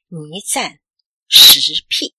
倪瓒石癖。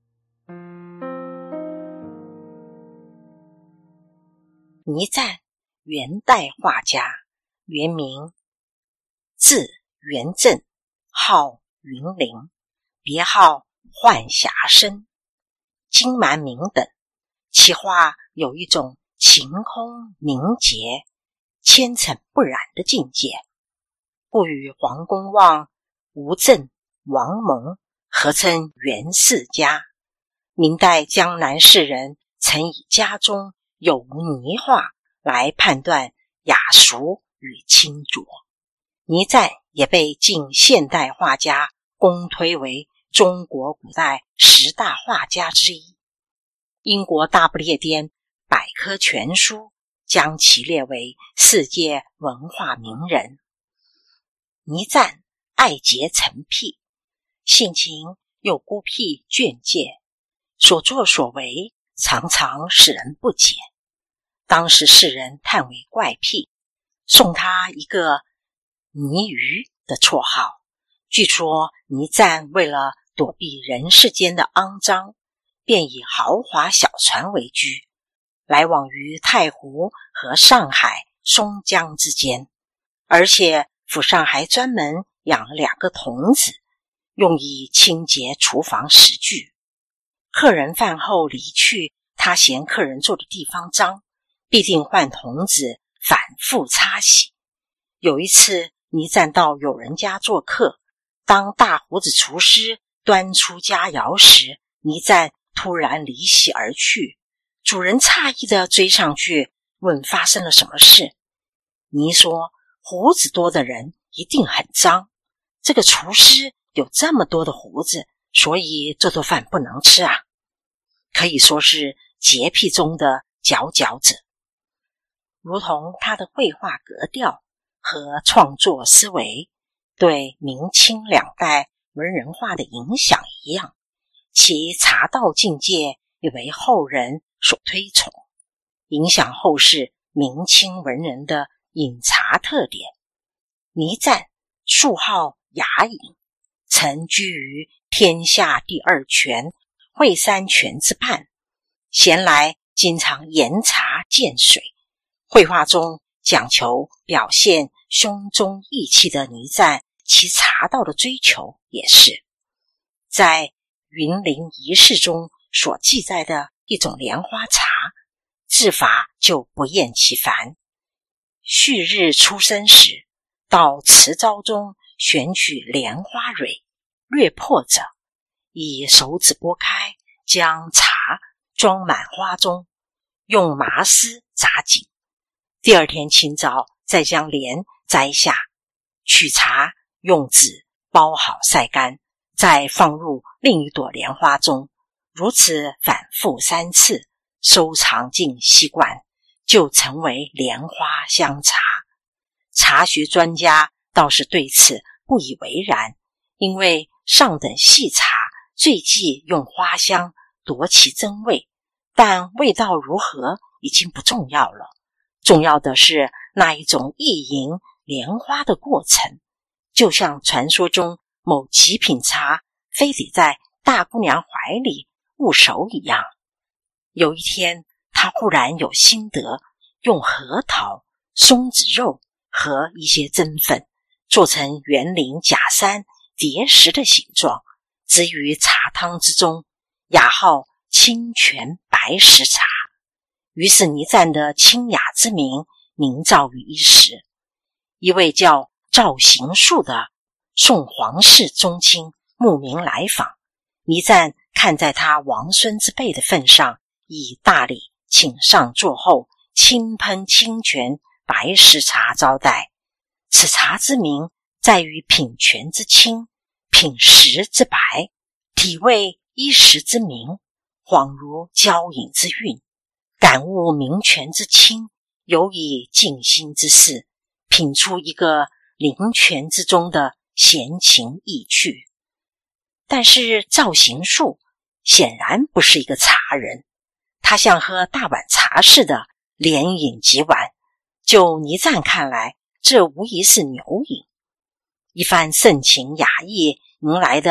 倪瓒，元代画家，原名，字元正，号云林，别号浣霞生，金蛮明等。其画有一种晴空凝结、纤尘不染的境界，故与黄公望、吴镇、王蒙合称元四家。明代江南士人曾以家中有无泥画来判断雅俗与清浊。倪瓒也被近现代画家公推为中国古代10大画家之一。英国大不列颠百科全书将其列为世界文化名人。倪瓒爱结成癖，性情又孤僻倦介，所作所为常常使人不解。当时世人叹为怪癖，送他一个倪鱼的绰号。据说倪瓒为了躲避人世间的肮脏，便以豪华小船为居，来往于太湖和上海、松江之间，而且府上还专门养了2个童子，用以清洁厨房食具。客人饭后离去，他嫌客人坐的地方脏，必定换童子反复擦洗。有一次，倪瓒到友人家做客，当大胡子厨师端出佳肴时，倪瓒突然离席而去。主人诧异地追上去，问发生了什么事。倪说，胡子多的人一定很脏，这个厨师有这么多的胡子，所以这顿饭不能吃啊。可以说是洁癖中的佼佼者。如同他的绘画格调和创作思维对明清2代文人画的影响一样，其茶道境界也为后人所推崇，影响后世明清文人的饮茶特点。倪瓒素好雅饮，曾居于天下第2泉惠山泉之畔，闲来经常研茶见水。绘画中讲求表现胸中义气的倪瓒，其茶道的追求也是。在云林遗事中所记载的一种莲花茶，制法就不厌其烦。旭日初升时，到瓷糟中选取莲花蕊，略破者，以手指拨开，将茶装满花中，用麻丝扎紧。第2天清早，再将莲摘下，取茶，用纸包好晒干，再放入另一朵莲花中，如此反复3次，收藏进锡罐，就成为莲花香茶。茶学专家倒是对此不以为然，因为上等细茶最忌用花香夺其真味，但味道如何已经不重要了，重要的是那一种意淫莲花的过程，就像传说中某极品茶非得在大姑娘怀里握手一样。有一天，他忽然有心得，用核桃、松子肉和一些真粉做成园林假山叠石的形状，置于茶汤之中，雅号清泉白石茶。于是倪瓒的清雅之名名噪于一时。一位叫赵行树的宋皇室宗亲慕名来访，倪瓒看在他王孙之辈的份上，以大礼请上座后，倾喷清泉白石茶招待。此茶之名在于品泉之清，品石之白，体味一时之明，恍如交饮之韵，感悟名泉之清，有以静心之事，品出一个灵泉之中的闲情逸趣。但是赵行树显然不是一个茶人，他像喝大碗茶似的连饮几碗，就倪瓒看来，这无疑是牛饮。一番盛情雅意迎来的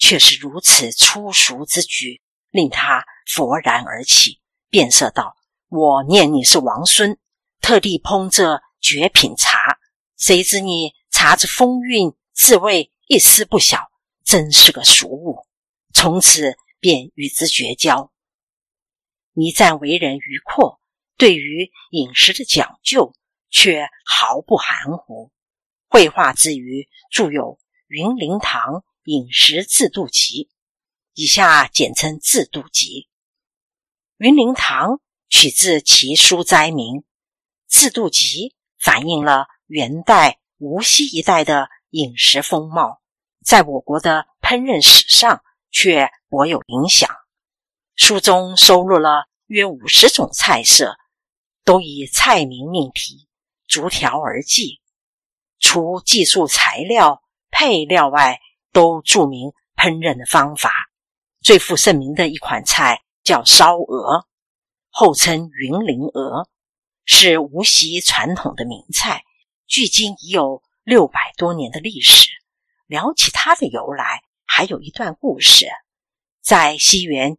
却是如此粗俗之举，令他勃然而起，变色道：我念你是王孙，特地烹这绝品茶，谁知你茶之风韵滋味一丝不晓，真是个俗物。从此便与之绝交。倪瓒为人迂阔，对于饮食的讲究却毫不含糊。绘画之余，著有《云林堂饮食制度集》，以下简称制度集。云林堂取自其书斋名，制度集反映了元代无锡一带的饮食风貌，在我国的烹饪史上却颇有影响。书中收录了约50种菜色，都以菜名命题，逐条而记。除记述材料、配料外，都注明烹饪的方法。最负盛名的一款菜叫烧鹅，后称云林鹅，是无锡传统的名菜，距今已有600多年的历史。聊起它的由来，还有一段故事。在西元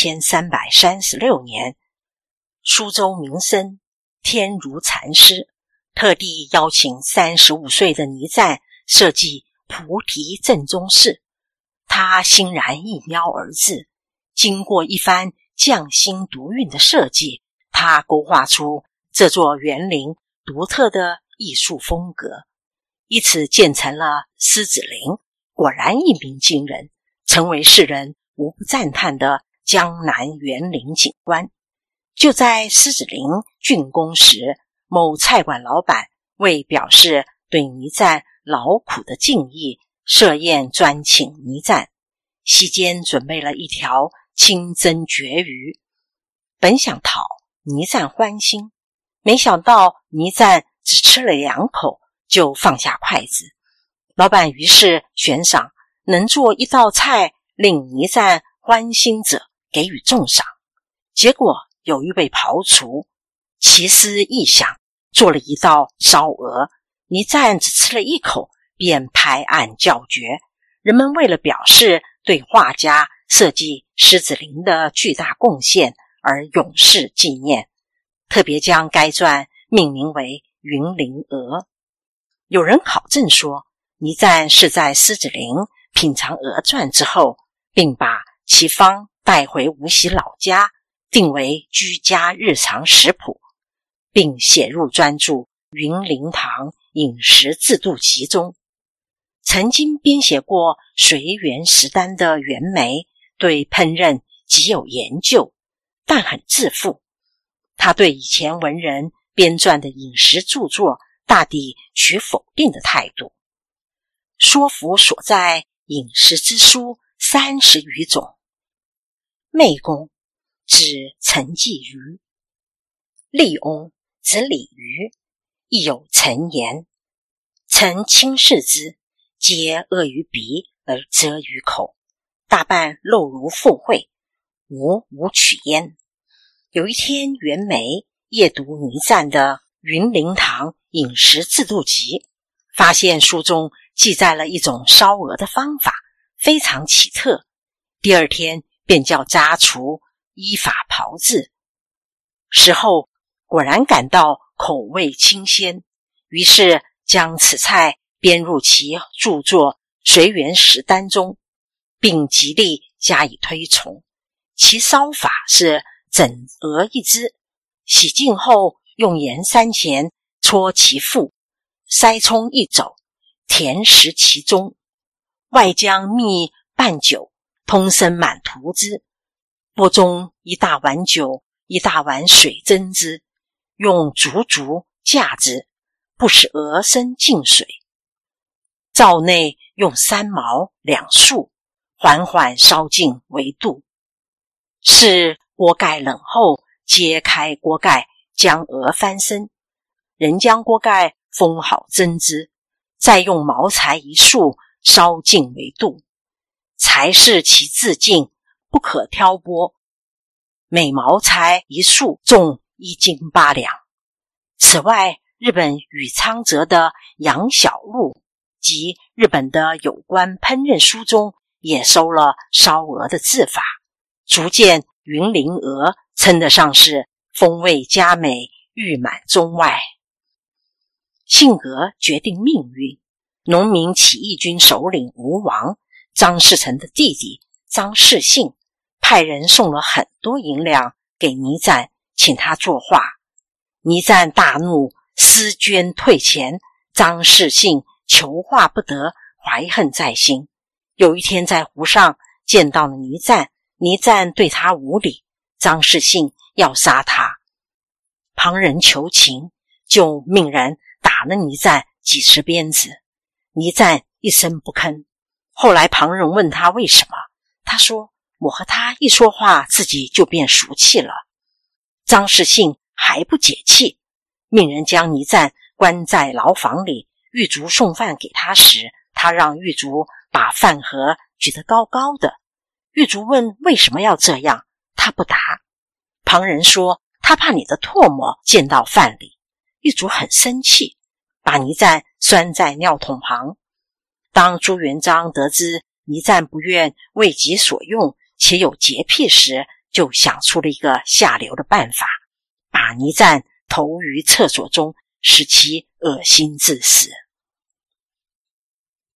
1336年，苏州名僧天竺禅师特地邀请35岁的倪瓒设计菩提正宗式，他欣然一瞄而至。经过一番匠心独运的设计，他勾画出这座园林独特的艺术风格，以此建成了狮子林，果然一鸣惊人，成为世人无不赞叹的江南园林景观。就在狮子林竣工时，某菜馆老板为表示对倪瓒劳苦的敬意，设宴专请倪瓒，席间准备了一条清蒸绝鱼，本想讨倪瓒欢心，没想到倪瓒只吃了2口就放下筷子。老板于是悬赏，能做一道菜令倪瓒欢心者给予重赏。结果有一位庖厨奇思异想，做了一道烧鹅，倪瓒只吃了1口便拍案叫绝。人们为了表示对画家设计狮子林的巨大贡献而永世纪念，特别将该传命名为云林鹅。有人考证说，倪瓒是在狮子林品尝鹅馔之后，并把其方带回无锡老家，定为居家日常食谱，并写入专著《云林堂饮食制度集》中。曾经编写过随园食单的袁枚对烹饪极有研究，但很自负。他对以前文人编撰的饮食著作大抵持否定的态度。说服所在饮食之书30余种。昧公指陈继鱼，利翁指鲤鱼，亦有陈言。陈轻视之，皆恶于鼻而遮于口，大半漏如腹秽，无取焉。有一天，袁枚夜读倪瓒的《云林堂饮食制度集》，发现书中记载了一种烧鹅的方法，非常奇特。第二天便叫家厨依法炮制，食后果然感到口味清鲜，于是将此菜编入其著作《随园食单》中，并极力加以推崇。其烧法是整鹅一只，洗净后用盐3钱搓其腹，筛葱1肘，填食其中，外将蜜半酒通身满涂之，钵中1大碗酒1大碗水蒸之，用竹架之，不使鹅身进水。灶内用3毛2束，缓缓烧尽为度。是锅盖冷后，揭开锅盖，将鹅翻身，仍将锅盖封好蒸之，再用毛柴1束烧尽为度。柴视其自尽，不可挑拨。每毛柴1束重1斤8两。此外，日本宇昌泽的养小录及日本的有关烹饪书中也收了烧鹅的制法，逐渐云林鹅称得上是风味佳美，誉满中外。性格决定命运，农民起义军首领吴王，张士诚的弟弟张士信，派人送了很多银两给倪瓒，请他作画。倪瓒大怒，思捐退钱，张士信求画不得，怀恨在心。有一天在湖上见到了倪瓒，倪瓒对他无礼，张士信要杀他。旁人求情，就命人打了倪瓒几十鞭子。倪瓒一声不吭。后来旁人问他为什么，他说我和他一说话，自己就变俗气了。张士信还不解气，命人将倪瓒关在牢房里，狱卒送饭给他时，他让狱卒把饭盒举得高高的。狱卒问为什么要这样，他不答。旁人说他怕你的唾沫溅到饭里。狱卒很生气，把倪瓒拴在尿桶旁。当朱元璋得知倪瓒不愿为己所用，且有洁癖时，就想出了一个下流的办法，把倪瓒投于厕所中，使其恶心致死。